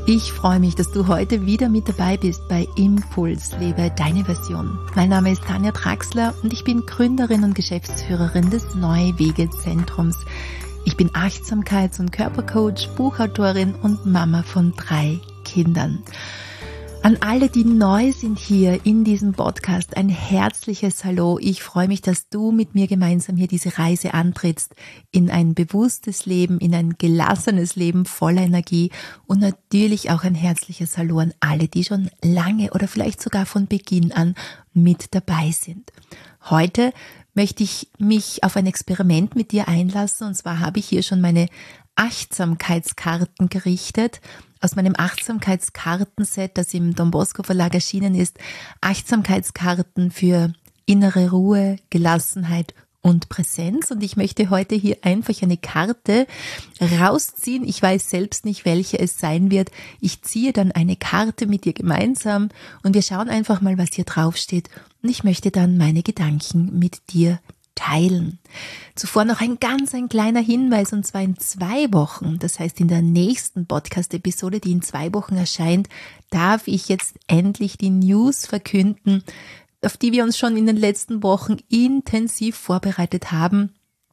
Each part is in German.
Ich freue mich, dass du heute wieder mit dabei bist bei Impuls, lebe deine Version. Mein Name ist Tanja Traxler und ich bin Gründerin und Geschäftsführerin des Neue Wege Zentrums. Ich bin Achtsamkeits- und Körpercoach, Buchautorin und Mama von 3 Kindern. An alle, die neu sind hier in diesem Podcast, ein herzliches Hallo. Ich freue mich, dass du mit mir gemeinsam hier diese Reise antrittst in ein bewusstes Leben, in ein gelassenes Leben voller Energie und natürlich auch ein herzliches Hallo an alle, die schon lange oder vielleicht sogar von Beginn an mit dabei sind. Heute möchte ich mich auf ein Experiment mit dir einlassen, und zwar habe ich hier schon meine Achtsamkeitskarten gerichtet aus meinem Achtsamkeitskartenset, das im Don Bosco Verlag erschienen ist. Achtsamkeitskarten für innere Ruhe, Gelassenheit und Präsenz. Und ich möchte heute hier einfach eine Karte rausziehen. Ich weiß selbst nicht, welche es sein wird. Ich ziehe dann eine Karte mit dir gemeinsam und wir schauen einfach mal, was hier draufsteht. Und ich möchte dann meine Gedanken mit dir teilen. Zuvor noch ein kleiner Hinweis, und zwar in 2 Wochen, das heißt in der nächsten Podcast-Episode, die in 2 Wochen erscheint, darf ich jetzt endlich die News verkünden, auf die wir uns schon in den letzten Wochen intensiv vorbereitet haben.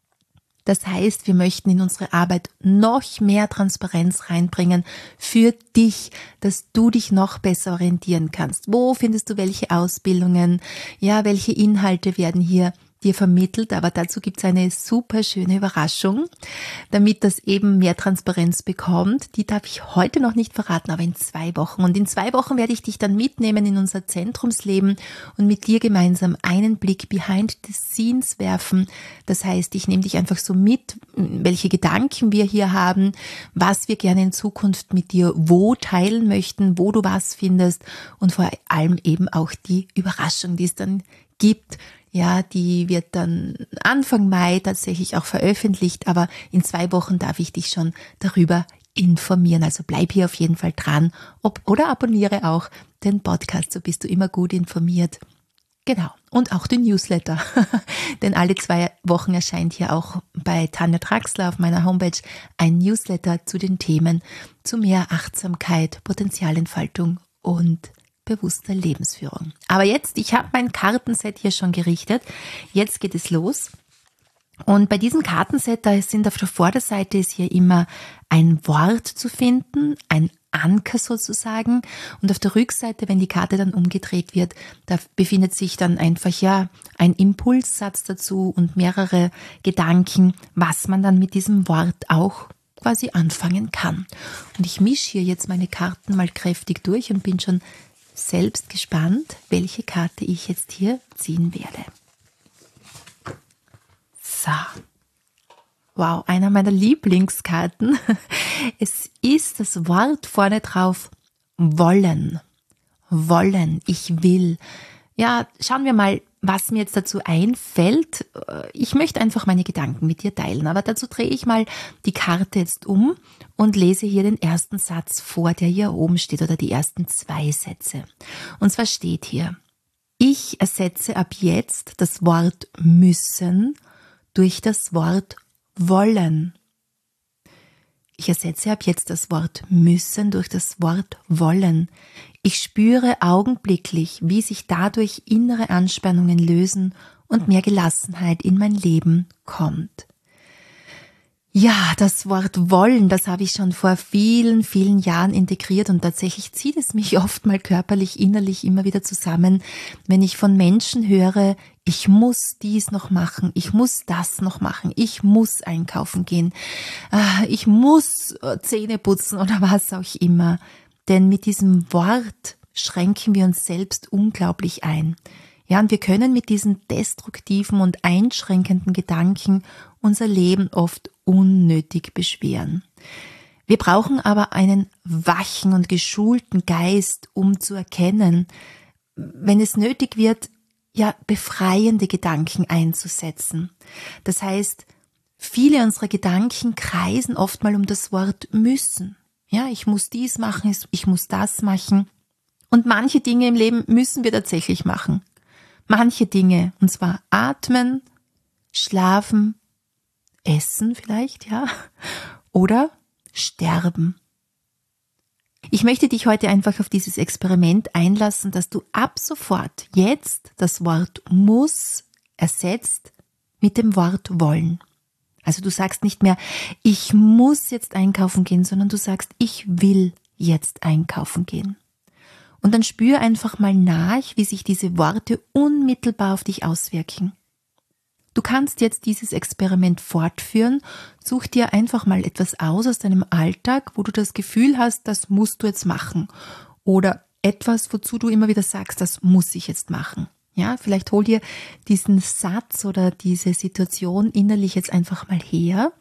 Das heißt, wir möchten in unsere Arbeit noch mehr Transparenz reinbringen für dich, dass du dich noch besser orientieren kannst. Wo findest du welche Ausbildungen? Ja, welche Inhalte werden hier dir vermittelt, aber dazu gibt's eine super schöne Überraschung, damit das eben mehr Transparenz bekommt. Die darf ich heute noch nicht verraten, aber in 2 Wochen. Und in 2 Wochen werde ich dich dann mitnehmen in unser Zentrumsleben und mit dir gemeinsam einen Blick behind the scenes werfen. Das heißt, ich nehme dich einfach so mit, welche Gedanken wir hier haben, was wir gerne in Zukunft mit dir wo teilen möchten, wo du was findest und vor allem eben auch die Überraschung, die es dann gibt. Ja, die wird dann Anfang Mai tatsächlich auch veröffentlicht, aber in 2 Wochen darf ich dich schon darüber informieren. Also bleib hier auf jeden Fall dran oder abonniere auch den Podcast, so bist du immer gut informiert. Genau, und auch den Newsletter, denn alle 2 Wochen erscheint hier auch bei Tanja Traxler auf meiner Homepage ein Newsletter zu den Themen zu mehr Achtsamkeit, Potenzialentfaltung und bewusster Lebensführung. Aber jetzt, ich habe mein Kartenset hier schon gerichtet. Jetzt geht es los. Und bei diesem Kartenset, da sind auf der Vorderseite ist hier immer ein Wort zu finden, ein Anker sozusagen. Und auf der Rückseite, wenn die Karte dann umgedreht wird, da befindet sich dann einfach ein Impulssatz dazu und mehrere Gedanken, was man dann mit diesem Wort auch quasi anfangen kann. Und ich mische hier jetzt meine Karten mal kräftig durch und bin schon selbst gespannt, welche Karte ich jetzt hier ziehen werde. So. Wow, einer meiner Lieblingskarten. Es ist das Wort vorne drauf wollen. Wollen, ich will. Ja, schauen wir mal, was mir jetzt dazu einfällt. Ich möchte einfach meine Gedanken mit dir teilen, aber dazu drehe ich mal die Karte jetzt um und lese hier den ersten Satz vor, der hier oben steht, oder die ersten 2 Sätze. Und zwar steht hier: Ich ersetze ab jetzt das Wort müssen durch das Wort wollen. Ich ersetze ab jetzt das Wort müssen durch das Wort wollen. Ich spüre augenblicklich, wie sich dadurch innere Anspannungen lösen und mehr Gelassenheit in mein Leben kommt. Ja, das Wort wollen, das habe ich schon vor vielen, vielen Jahren integriert und tatsächlich zieht es mich oft mal körperlich, innerlich immer wieder zusammen, wenn ich von Menschen höre, ich muss dies noch machen, ich muss das noch machen, ich muss einkaufen gehen, ich muss Zähne putzen oder was auch immer. Denn mit diesem Wort schränken wir uns selbst unglaublich ein. Ja, und wir können mit diesen destruktiven und einschränkenden Gedanken unser Leben oft unnötig beschweren. Wir brauchen aber einen wachen und geschulten Geist, um zu erkennen, wenn es nötig wird, ja, befreiende Gedanken einzusetzen. Das heißt, viele unserer Gedanken kreisen oft mal um das Wort müssen. Ja, ich muss dies machen, ich muss das machen. Und manche Dinge im Leben müssen wir tatsächlich machen. Manche Dinge, und zwar atmen, schlafen, essen vielleicht, ja, oder sterben. Ich möchte dich heute einfach auf dieses Experiment einlassen, dass du ab sofort jetzt das Wort muss ersetzt mit dem Wort wollen. Also du sagst nicht mehr, ich muss jetzt einkaufen gehen, sondern du sagst, ich will jetzt einkaufen gehen. Und dann spür einfach mal nach, wie sich diese Worte unmittelbar auf dich auswirken. Du kannst jetzt dieses Experiment fortführen. Such dir einfach mal etwas aus deinem Alltag, wo du das Gefühl hast, das musst du jetzt machen. Oder etwas, wozu du immer wieder sagst, das muss ich jetzt machen. Ja, vielleicht hol dir diesen Satz oder diese Situation innerlich jetzt einfach mal her.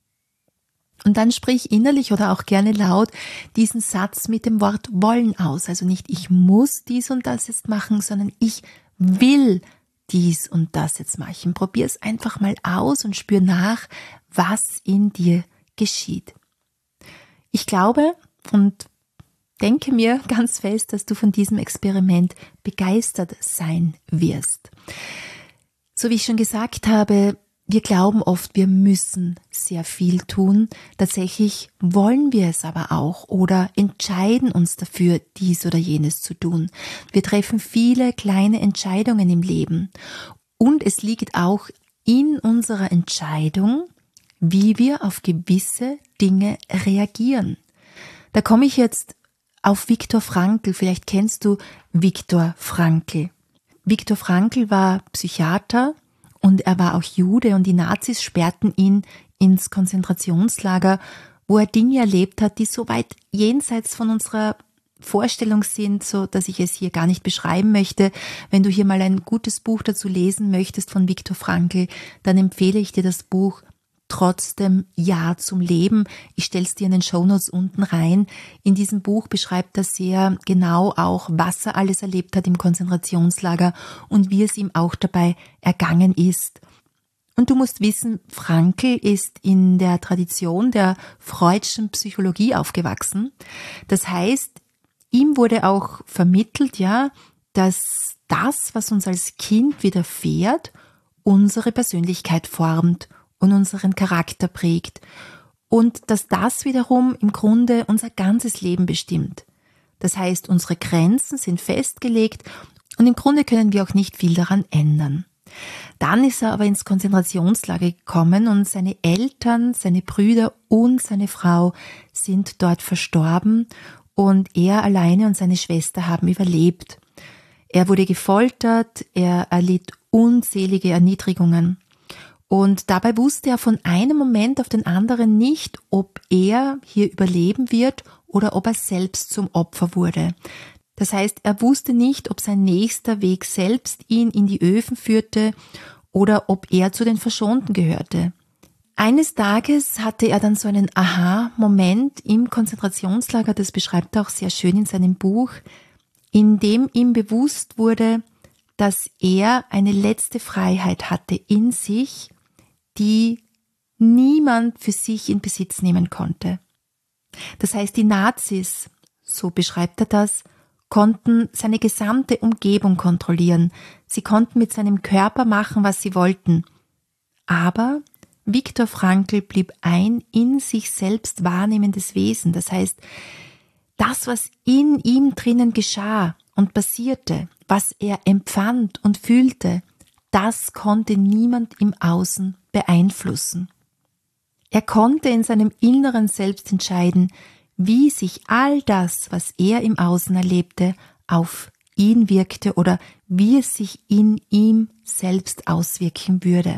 Und dann sprich innerlich oder auch gerne laut diesen Satz mit dem Wort wollen aus. Also nicht ich muss dies und das jetzt machen, sondern ich will dies und das jetzt machen. Probier es einfach mal aus und spür nach, was in dir geschieht. Ich glaube und denke mir ganz fest, dass du von diesem Experiment begeistert sein wirst. So wie ich schon gesagt habe, wir glauben oft, wir müssen sehr viel tun. Tatsächlich wollen wir es aber auch oder entscheiden uns dafür, dies oder jenes zu tun. Wir treffen viele kleine Entscheidungen im Leben. Und es liegt auch in unserer Entscheidung, wie wir auf gewisse Dinge reagieren. Da komme ich jetzt auf Viktor Frankl. Vielleicht kennst du Viktor Frankl. Viktor Frankl war Psychiater und er war auch Jude und die Nazis sperrten ihn ins Konzentrationslager, wo er Dinge erlebt hat, die so weit jenseits von unserer Vorstellung sind, so dass ich es hier gar nicht beschreiben möchte. Wenn du hier mal ein gutes Buch dazu lesen möchtest von Viktor Frankl, dann empfehle ich dir das Buch Trotzdem Ja zum Leben. Ich stelle es dir in den Shownotes unten rein. In diesem Buch beschreibt er sehr genau auch, was er alles erlebt hat im Konzentrationslager und wie es ihm auch dabei ergangen ist. Und du musst wissen, Frankl ist in der Tradition der Freudschen Psychologie aufgewachsen. Das heißt, ihm wurde auch vermittelt, ja, dass das, was uns als Kind widerfährt, unsere Persönlichkeit formt und unseren Charakter prägt und dass das wiederum im Grunde unser ganzes Leben bestimmt. Das heißt, unsere Grenzen sind festgelegt und im Grunde können wir auch nicht viel daran ändern. Dann ist er aber ins Konzentrationslager gekommen und seine Eltern, seine Brüder und seine Frau sind dort verstorben und er alleine und seine Schwester haben überlebt. Er wurde gefoltert, er erlitt unzählige Erniedrigungen. Und dabei wusste er von einem Moment auf den anderen nicht, ob er hier überleben wird oder ob er selbst zum Opfer wurde. Das heißt, er wusste nicht, ob sein nächster Weg selbst ihn in die Öfen führte oder ob er zu den Verschonten gehörte. Eines Tages hatte er dann so einen Aha-Moment im Konzentrationslager, das beschreibt er auch sehr schön in seinem Buch, in dem ihm bewusst wurde, dass er eine letzte Freiheit hatte in sich, die niemand für sich in Besitz nehmen konnte. Das heißt, die Nazis, so beschreibt er das, konnten seine gesamte Umgebung kontrollieren. Sie konnten mit seinem Körper machen, was sie wollten. Aber Viktor Frankl blieb ein in sich selbst wahrnehmendes Wesen. Das heißt, das, was in ihm drinnen geschah und passierte, was er empfand und fühlte, das konnte niemand im Außen beeinflussen. Er konnte in seinem inneren Selbst entscheiden, wie sich all das, was er im Außen erlebte, auf ihn wirkte oder wie es sich in ihm selbst auswirken würde.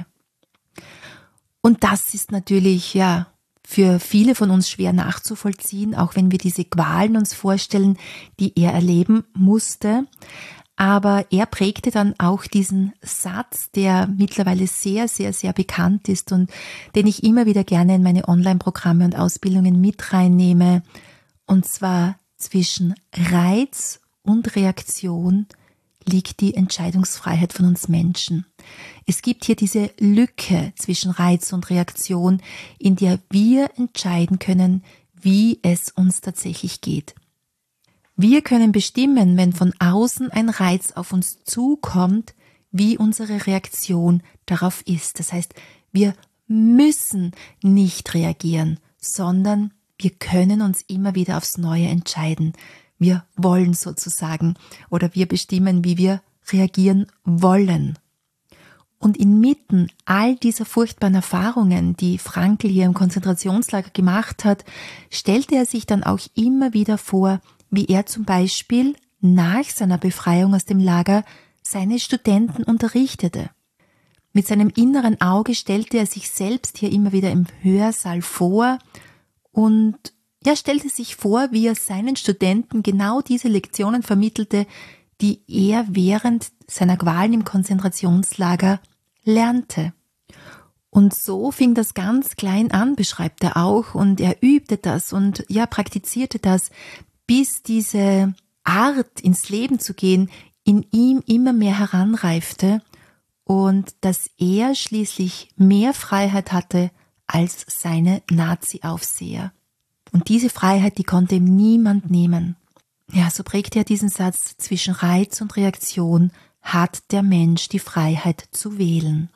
Und das ist natürlich, ja, für viele von uns schwer nachzuvollziehen, auch wenn wir diese Qualen uns vorstellen, die er erleben musste. Aber er prägte dann auch diesen Satz, der mittlerweile sehr, sehr, sehr bekannt ist und den ich immer wieder gerne in meine Online-Programme und Ausbildungen mit reinnehme. Und zwar zwischen Reiz und Reaktion liegt die Entscheidungsfreiheit von uns Menschen. Es gibt hier diese Lücke zwischen Reiz und Reaktion, in der wir entscheiden können, wie es uns tatsächlich geht. Wir können bestimmen, wenn von außen ein Reiz auf uns zukommt, wie unsere Reaktion darauf ist. Das heißt, wir müssen nicht reagieren, sondern Wir können uns immer wieder aufs Neue entscheiden. Wir wollen sozusagen oder wir bestimmen, wie wir reagieren wollen. Und inmitten all dieser furchtbaren Erfahrungen, die Frankl hier im Konzentrationslager gemacht hat, stellte er sich dann auch immer wieder vor, wie er zum Beispiel nach seiner Befreiung aus dem Lager seine Studenten unterrichtete. Mit seinem inneren Auge stellte er sich selbst hier immer wieder im Hörsaal vor und er stellte sich vor, wie er seinen Studenten genau diese Lektionen vermittelte, die er während seiner Qualen im Konzentrationslager lernte. Und so fing das ganz klein an, beschreibt er auch, und er übte das und praktizierte das, bis diese Art, ins Leben zu gehen, in ihm immer mehr heranreifte und dass er schließlich mehr Freiheit hatte als seine Nazi-Aufseher. Und diese Freiheit, die konnte ihm niemand nehmen. Ja, so prägte er diesen Satz: Zwischen Reiz und Reaktion hat der Mensch die Freiheit zu wählen.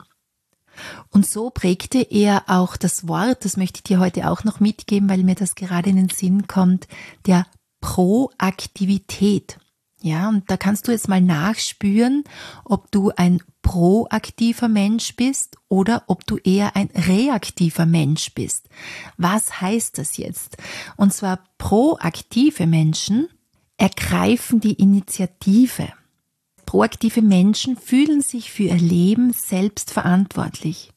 Und so prägte er auch das Wort, das möchte ich dir heute auch noch mitgeben, weil mir das gerade in den Sinn kommt, der Proaktivität. Ja, und da kannst du jetzt mal nachspüren, ob du ein proaktiver Mensch bist oder ob du eher ein reaktiver Mensch bist. Was heißt das jetzt? Und zwar proaktive Menschen ergreifen die Initiative. Proaktive Menschen fühlen sich für ihr Leben selbst verantwortlich.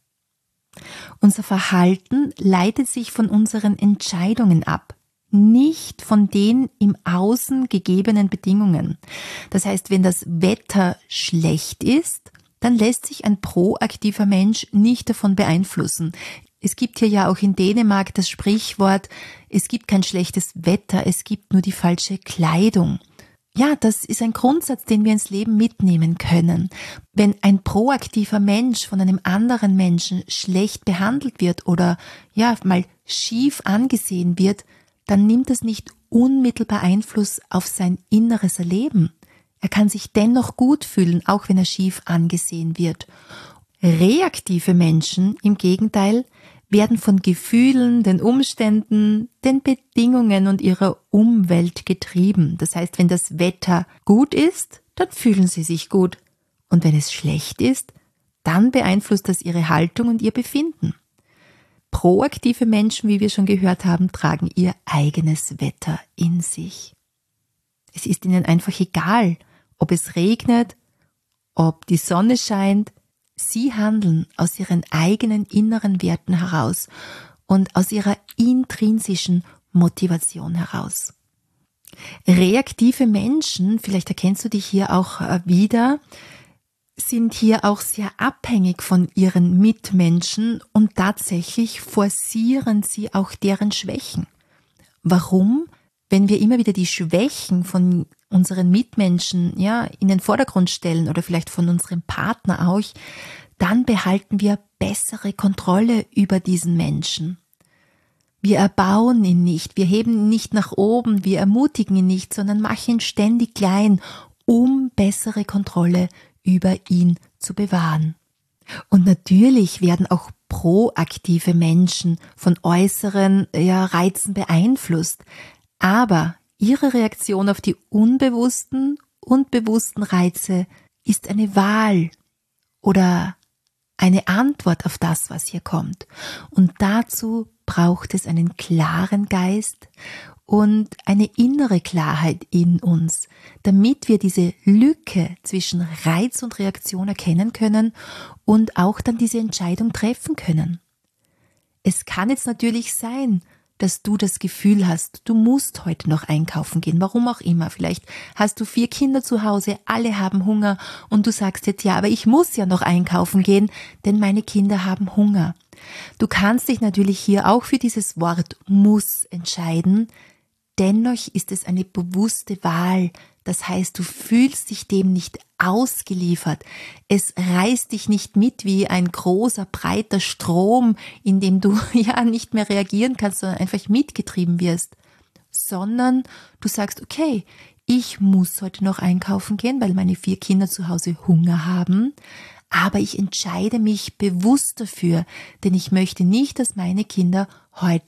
Unser Verhalten leitet sich von unseren Entscheidungen ab, nicht von den im Außen gegebenen Bedingungen. Das heißt, wenn das Wetter schlecht ist, dann lässt sich ein proaktiver Mensch nicht davon beeinflussen. Es gibt hier ja auch in Dänemark das Sprichwort: Es gibt kein schlechtes Wetter, es gibt nur die falsche Kleidung. Ja, das ist ein Grundsatz, den wir ins Leben mitnehmen können. Wenn ein proaktiver Mensch von einem anderen Menschen schlecht behandelt wird oder mal schief angesehen wird, dann nimmt es nicht unmittelbar Einfluss auf sein inneres Erleben. Er kann sich dennoch gut fühlen, auch wenn er schief angesehen wird. Reaktive Menschen im Gegenteil werden von Gefühlen, den Umständen, den Bedingungen und ihrer Umwelt getrieben. Das heißt, wenn das Wetter gut ist, dann fühlen sie sich gut. Und wenn es schlecht ist, dann beeinflusst das ihre Haltung und ihr Befinden. Proaktive Menschen, wie wir schon gehört haben, tragen ihr eigenes Wetter in sich. Es ist ihnen einfach egal, ob es regnet, ob die Sonne scheint. Sie handeln aus ihren eigenen inneren Werten heraus und aus ihrer intrinsischen Motivation heraus. Reaktive Menschen, vielleicht erkennst du dich hier auch wieder, sind hier auch sehr abhängig von ihren Mitmenschen und tatsächlich forcieren sie auch deren Schwächen. Warum? Wenn wir immer wieder die Schwächen von unseren Mitmenschen in den Vordergrund stellen oder vielleicht von unserem Partner auch, dann behalten wir bessere Kontrolle über diesen Menschen. Wir erbauen ihn nicht, wir heben ihn nicht nach oben, wir ermutigen ihn nicht, sondern machen ihn ständig klein, um bessere Kontrolle über ihn zu bewahren. Und natürlich werden auch proaktive Menschen von äußeren Reizen beeinflusst, aber ihre Reaktion auf die unbewussten und bewussten Reize ist eine Wahl oder eine Antwort auf das, was hier kommt. Und dazu braucht es einen klaren Geist und eine innere Klarheit in uns, damit wir diese Lücke zwischen Reiz und Reaktion erkennen können und auch dann diese Entscheidung treffen können. Es kann jetzt natürlich sein, dass du das Gefühl hast, du musst heute noch einkaufen gehen, warum auch immer. Vielleicht hast du 4 Kinder zu Hause, alle haben Hunger und du sagst jetzt, aber ich muss ja noch einkaufen gehen, denn meine Kinder haben Hunger. Du kannst dich natürlich hier auch für dieses Wort muss entscheiden, dennoch ist es eine bewusste Wahl. Das heißt, du fühlst dich dem nicht ausgeliefert. Es reißt dich nicht mit wie ein großer, breiter Strom, in dem du nicht mehr reagieren kannst, sondern einfach mitgetrieben wirst. Sondern du sagst, okay, ich muss heute noch einkaufen gehen, weil meine 4 Kinder zu Hause Hunger haben. Aber ich entscheide mich bewusst dafür, denn ich möchte nicht, dass meine Kinder heute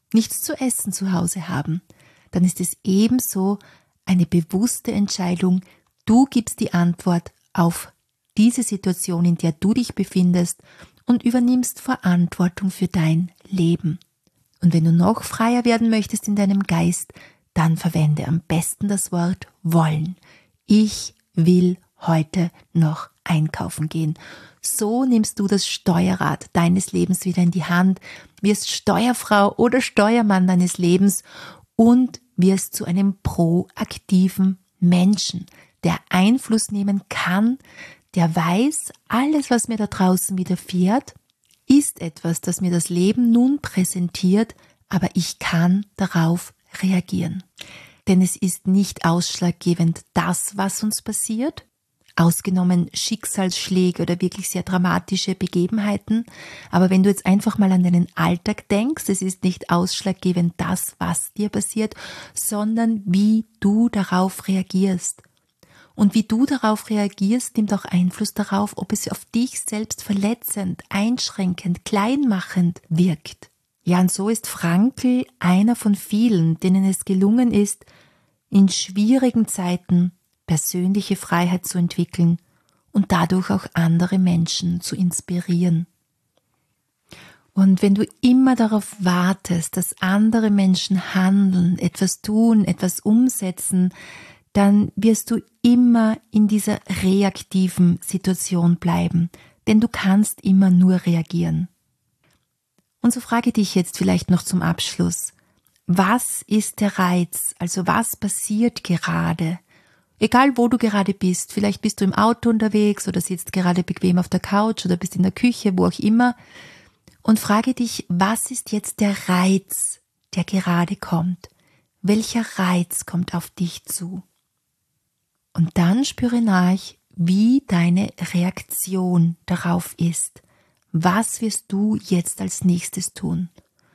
nichts zu essen zu Hause haben, dann ist es ebenso eine bewusste Entscheidung. Du gibst die Antwort auf diese Situation, in der du dich befindest und übernimmst Verantwortung für dein Leben. Und wenn du noch freier werden möchtest in deinem Geist, dann verwende am besten das Wort wollen. Ich will heute noch einkaufen gehen. So nimmst du das Steuerrad deines Lebens wieder in die Hand, wirst Steuerfrau oder Steuermann deines Lebens und wirst zu einem proaktiven Menschen, der Einfluss nehmen kann, der weiß, alles, was mir da draußen widerfährt, ist etwas, das mir das Leben nun präsentiert, aber ich kann darauf reagieren. Denn es ist nicht ausschlaggebend das, was uns passiert, ausgenommen Schicksalsschläge oder wirklich sehr dramatische Begebenheiten. Aber wenn du jetzt einfach mal an deinen Alltag denkst, es ist nicht ausschlaggebend das, was dir passiert, sondern wie du darauf reagierst. Und wie du darauf reagierst, nimmt auch Einfluss darauf, ob es auf dich selbst verletzend, einschränkend, kleinmachend wirkt. Ja, und so ist Frankl einer von vielen, denen es gelungen ist, in schwierigen Zeiten persönliche Freiheit zu entwickeln und dadurch auch andere Menschen zu inspirieren. Und wenn du immer darauf wartest, dass andere Menschen handeln, etwas tun, etwas umsetzen, dann wirst du immer in dieser reaktiven Situation bleiben, denn du kannst immer nur reagieren. Und so frage dich jetzt vielleicht noch zum Abschluss, was ist der Reiz, also was passiert gerade? Egal wo du gerade bist, vielleicht bist du im Auto unterwegs oder sitzt gerade bequem auf der Couch oder bist in der Küche, wo auch immer, und frage dich, was ist jetzt der Reiz, der gerade kommt? Welcher Reiz kommt auf dich zu? Und dann spüre nach, wie deine Reaktion darauf ist. Was wirst du jetzt als nächstes tun?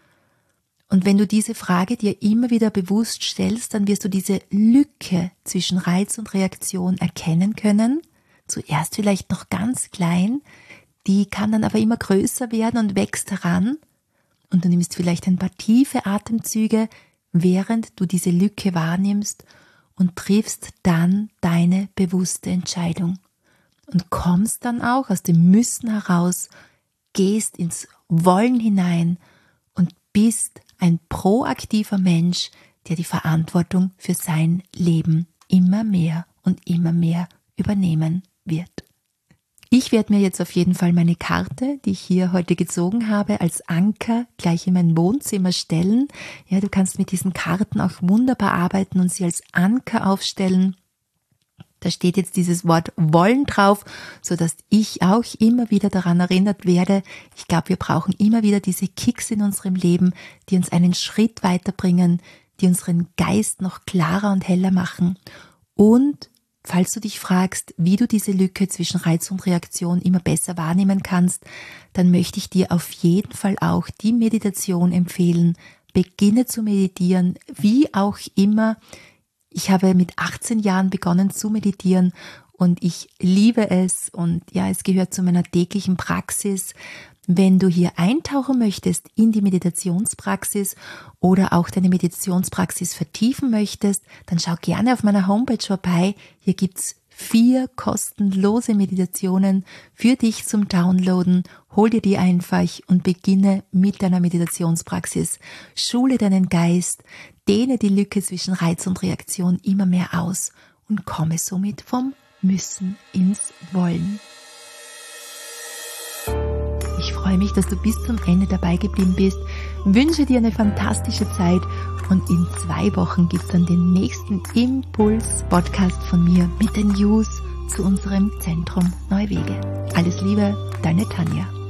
Und wenn du diese Frage dir immer wieder bewusst stellst, dann wirst du diese Lücke zwischen Reiz und Reaktion erkennen können. Zuerst vielleicht noch ganz klein, die kann dann aber immer größer werden und wächst heran. Und du nimmst vielleicht ein paar tiefe Atemzüge, während du diese Lücke wahrnimmst und triffst dann deine bewusste Entscheidung. Und kommst dann auch aus dem Müssen heraus, gehst ins Wollen hinein und bist ein proaktiver Mensch, der die Verantwortung für sein Leben immer mehr und immer mehr übernehmen wird. Ich werde mir jetzt auf jeden Fall meine Karte, die ich hier heute gezogen habe, als Anker gleich in mein Wohnzimmer stellen. Ja, du kannst mit diesen Karten auch wunderbar arbeiten und sie als Anker aufstellen. Da steht jetzt dieses Wort wollen drauf, sodass ich auch immer wieder daran erinnert werde. Ich glaube, wir brauchen immer wieder diese Kicks in unserem Leben, die uns einen Schritt weiterbringen, die unseren Geist noch klarer und heller machen. Und falls du dich fragst, wie du diese Lücke zwischen Reiz und Reaktion immer besser wahrnehmen kannst, dann möchte ich dir auf jeden Fall auch die Meditation empfehlen. Beginne zu meditieren, wie auch immer. Ich habe mit 18 Jahren begonnen zu meditieren und ich liebe es und ja, es gehört zu meiner täglichen Praxis. Wenn du hier eintauchen möchtest in die Meditationspraxis oder auch deine Meditationspraxis vertiefen möchtest, dann schau gerne auf meiner Homepage vorbei. Hier gibt's 4 kostenlose Meditationen für dich zum Downloaden. Hol dir die einfach und beginne mit deiner Meditationspraxis. Schule deinen Geist, dehne die Lücke zwischen Reiz und Reaktion immer mehr aus und komme somit vom Müssen ins Wollen. Ich freue mich, dass du bis zum Ende dabei geblieben bist, wünsche dir eine fantastische Zeit und in 2 Wochen gibt es dann den nächsten Impuls-Podcast von mir mit den News zu unserem Zentrum Neue Wege. Alles Liebe, deine Tanja.